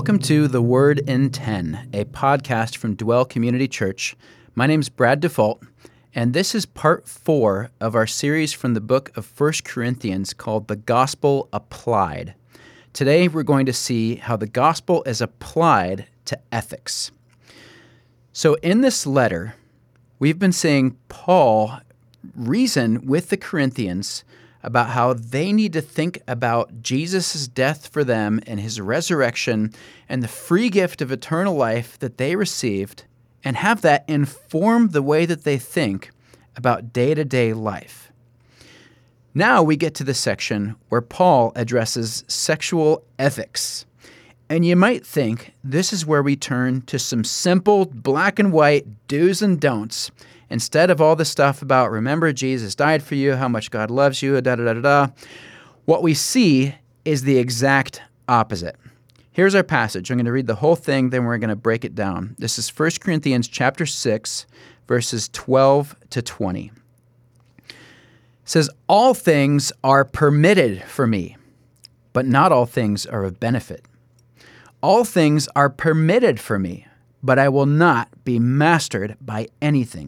Welcome to The Word in 10, a podcast from Dwell Community Church. My name's Brad Default, and this is part 4 of our series from the book of 1 Corinthians called The Gospel Applied. Today we're going to see how the gospel is applied to ethics. So in this letter, we've been seeing Paul reason with the Corinthians about how they need to think about Jesus' death for them and his resurrection and the free gift of eternal life that they received, and have that inform the way that they think about day-to-day life. Now we get to the section where Paul addresses sexual ethics. And you might think this is where we turn to some simple black and white do's and don'ts instead of all the stuff about remember Jesus died for you, how much God loves you, da-da-da-da-da. What we see is the exact opposite. Here's our passage. I'm going to read the whole thing, then we're going to break it down. This is 1 Corinthians chapter 6, verses 12 to 20. It says, "All things are permitted for me, but not all things are of benefit. All things are permitted for me, but I will not be mastered by anything.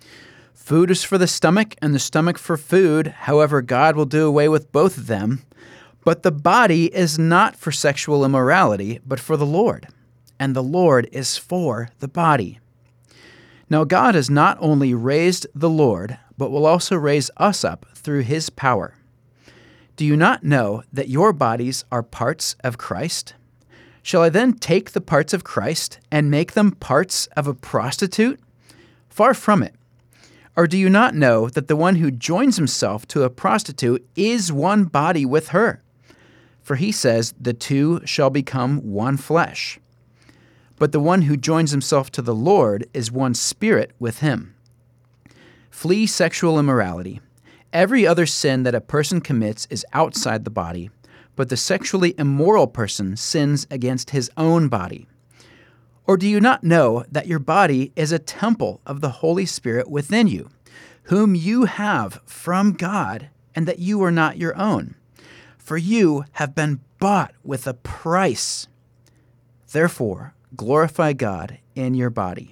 Food is for the stomach, and the stomach for food. However, God will do away with both of them. But the body is not for sexual immorality, but for the Lord, and the Lord is for the body. Now God has not only raised the Lord, but will also raise us up through his power. Do you not know that your bodies are parts of Christ? Shall I then take the parts of Christ and make them parts of a prostitute? Far from it. Or do you not know that the one who joins himself to a prostitute is one body with her? For he says, the two shall become one flesh. But the one who joins himself to the Lord is one spirit with him. Flee sexual immorality. Every other sin that a person commits is outside the body, but the sexually immoral person sins against his own body. Or do you not know that your body is a temple of the Holy Spirit within you, whom you have from God, and that you are not your own? For you have been bought with a price. Therefore, glorify God in your body."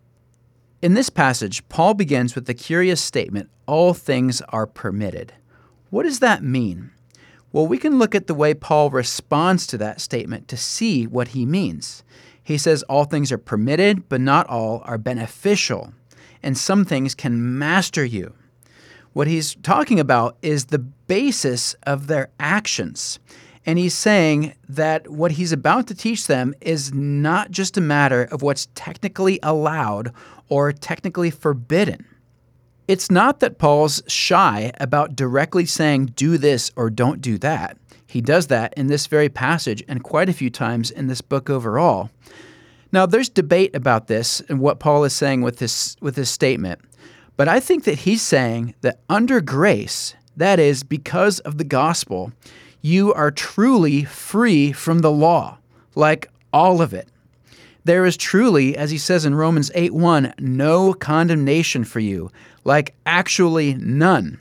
In this passage, Paul begins with the curious statement, all things are permitted. What does that mean? Well, we can look at the way Paul responds to that statement to see what he means. He says all things are permitted, but not all are beneficial, and some things can master you. What he's talking about is the basis of their actions. And he's saying that what he's about to teach them is not just a matter of what's technically allowed or technically forbidden. It's not that Paul's shy about directly saying, do this or don't do that. He does that in this very passage and quite a few times in this book overall. Now, there's debate about this and what Paul is saying with this statement. But I think that he's saying that under grace, that is, because of the gospel, you are truly free from the law, like all of it. There is truly, as he says in Romans 8:1, no condemnation for you, like actually none.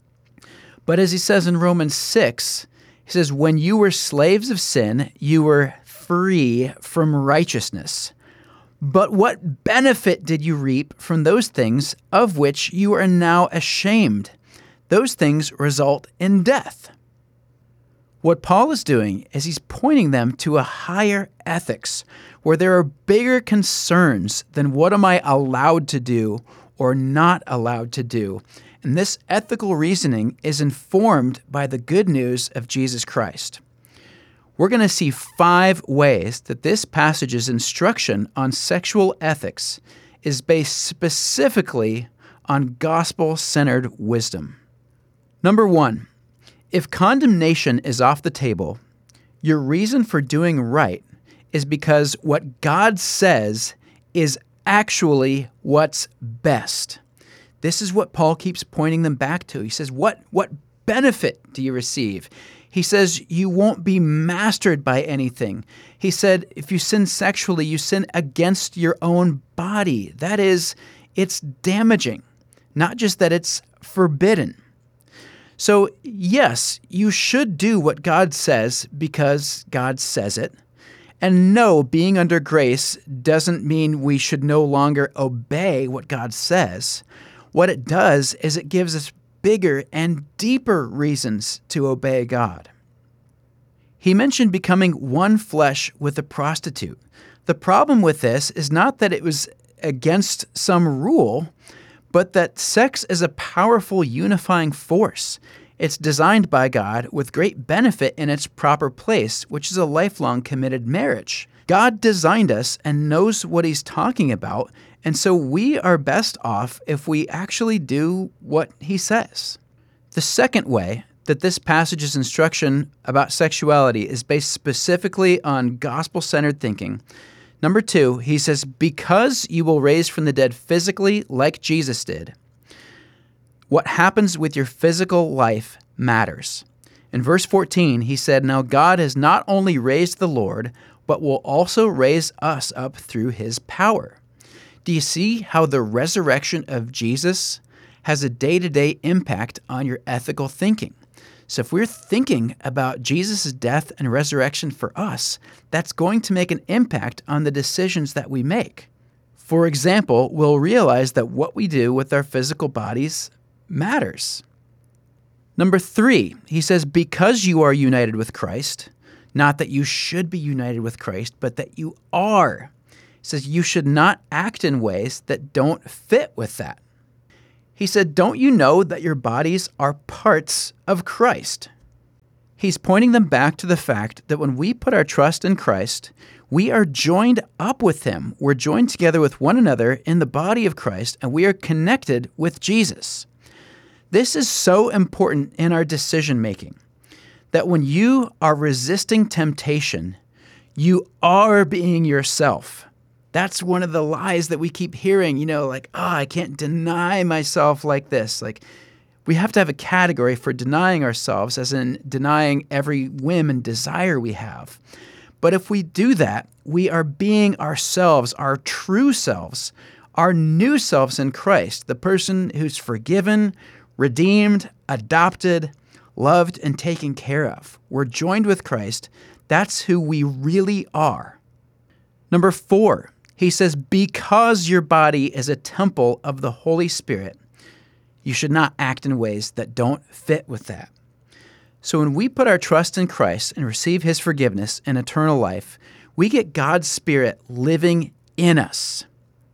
But as he says in Romans 6, he says, when you were slaves of sin, you were free from righteousness. But what benefit did you reap from those things of which you are now ashamed? Those things result in death. What Paul is doing is he's pointing them to a higher ethics where there are bigger concerns than what am I allowed to do or not allowed to do. And this ethical reasoning is informed by the good news of Jesus Christ. We're going to see 5 ways that this passage's instruction on sexual ethics is based specifically on gospel-centered wisdom. Number 1, if condemnation is off the table, your reason for doing right is because what God says is actually what's best. This is what Paul keeps pointing them back to. He says, what benefit do you receive? He says, you won't be mastered by anything. He said, if you sin sexually, you sin against your own body. That is, it's damaging, not just that it's forbidden. So yes, you should do what God says because God says it. And no, being under grace doesn't mean we should no longer obey what God says. What it does is it gives us bigger and deeper reasons to obey God. He mentioned becoming one flesh with a prostitute. The problem with this is not that it was against some rule, but that sex is a powerful unifying force. It's designed by God with great benefit in its proper place, which is a lifelong committed marriage. God designed us and knows what He's talking about, and so we are best off if we actually do what He says. The second way that this passage's instruction about sexuality is based specifically on gospel-centered thinking. Number 2, he says, because you will raise from the dead physically like Jesus did, what happens with your physical life matters. In verse 14, he said, now God has not only raised the Lord, but will also raise us up through His power. Do you see how the resurrection of Jesus has a day-to-day impact on your ethical thinking? So if we're thinking about Jesus' death and resurrection for us, that's going to make an impact on the decisions that we make. For example, we'll realize that what we do with our physical bodies matters. Number 3, he says, because you are united with Christ, not that you should be united with Christ, but that you are. He says you should not act in ways that don't fit with that. He said, don't you know that your bodies are parts of Christ? He's pointing them back to the fact that when we put our trust in Christ, we are joined up with Him. We're joined together with one another in the body of Christ, and we are connected with Jesus. This is so important in our decision-making, that when you are resisting temptation, you are being yourself. That's one of the lies that we keep hearing, I can't deny myself like this. Like, we have to have a category for denying ourselves, as in denying every whim and desire we have. But if we do that, we are being ourselves, our true selves, our new selves in Christ, the person who's forgiven, redeemed, adopted, loved, and taken care of. We're joined with Christ. That's who we really are. Number 4. He says, because your body is a temple of the Holy Spirit, you should not act in ways that don't fit with that. So when we put our trust in Christ and receive His forgiveness and eternal life, we get God's Spirit living in us.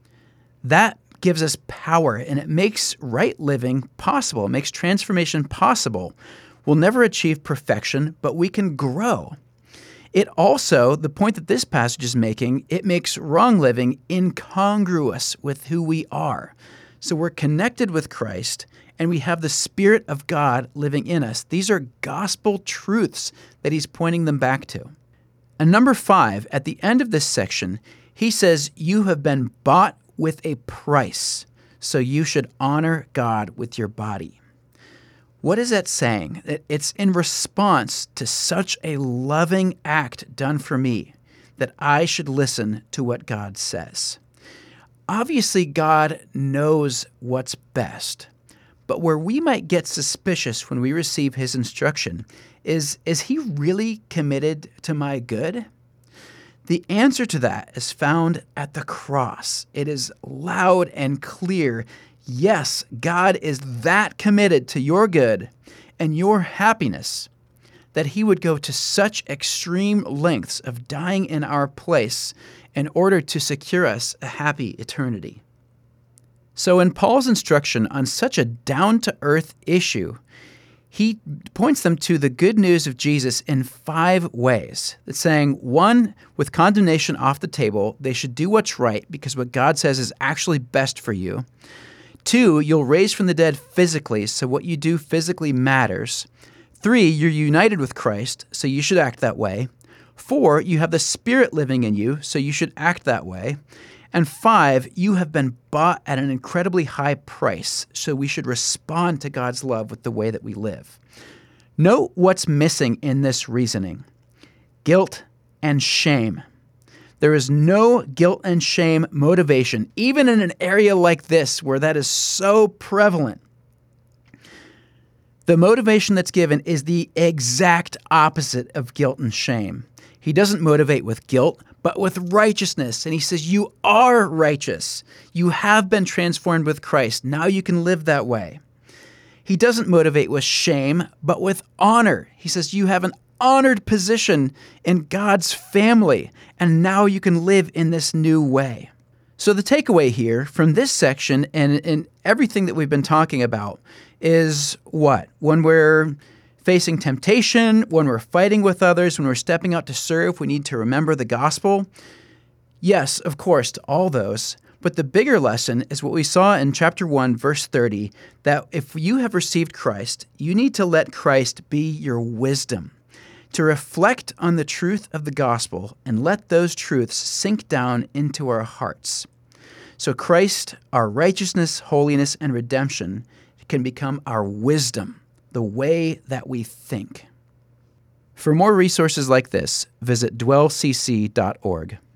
That gives us power, and it makes right living possible. It makes transformation possible. We'll never achieve perfection, but we can grow. It also, the point that this passage is making, it makes wrong living incongruous with who we are. So we're connected with Christ, and we have the Spirit of God living in us. These are gospel truths that He's pointing them back to. And number 5, at the end of this section, he says, you have been bought with a price, so you should honor God with your body. What is that saying? It's in response to such a loving act done for me that I should listen to what God says. Obviously, God knows what's best, but where we might get suspicious when we receive His instruction is He really committed to my good? The answer to that is found at the cross. It is loud and clear. Yes, God is that committed to your good and your happiness that He would go to such extreme lengths of dying in our place in order to secure us a happy eternity. So in Paul's instruction on such a down-to-earth issue, he points them to the good news of Jesus in 5 ways. It's saying, 1, with condemnation off the table, they should do what's right because what God says is actually best for you. 2, you'll raise from the dead physically, so what you do physically matters. 3, you're united with Christ, so you should act that way. 4, you have the Spirit living in you, so you should act that way. And 5, you have been bought at an incredibly high price, so we should respond to God's love with the way that we live. Note what's missing in this reasoning: guilt and shame. There is no guilt and shame motivation, even in an area like this where that is so prevalent. The motivation that's given is the exact opposite of guilt and shame. He doesn't motivate with guilt, but with righteousness. And he says, you are righteous. You have been transformed with Christ. Now you can live that way. He doesn't motivate with shame, but with honor. He says, you have an honored position in God's family, and now you can live in this new way. So the takeaway here from this section and everything that we've been talking about is what? When we're facing temptation, when we're fighting with others, when we're stepping out to serve, we need to remember the gospel. Yes, of course, to all those. But the bigger lesson is what we saw in chapter 1, verse 30, that if you have received Christ, you need to let Christ be your wisdom, to reflect on the truth of the gospel and let those truths sink down into our hearts. So Christ, our righteousness, holiness, and redemption, can become our wisdom, the way that we think. For more resources like this, visit dwellcc.org.